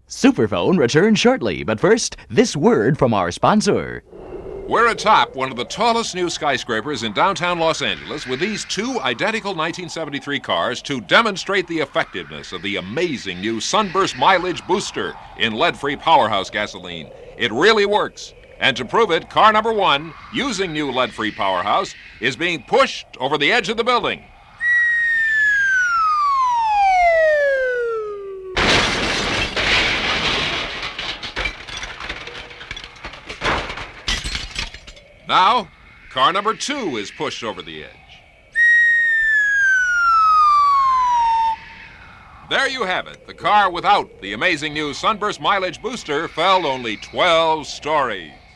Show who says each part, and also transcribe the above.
Speaker 1: Superphone returns shortly, but first, this word from our sponsor.
Speaker 2: We're atop one of the tallest new skyscrapers in downtown Los Angeles with these two identical 1973 cars to demonstrate the effectiveness of the amazing new Sunburst Mileage Booster in lead-free Powerhouse gasoline. It really works. And to prove it, car number one, using new lead-free Powerhouse, is being pushed over the edge of the building. Now, car number two is pushed over the edge. There you have it. The car without the amazing new Sunburst Mileage Booster fell only 12 stories.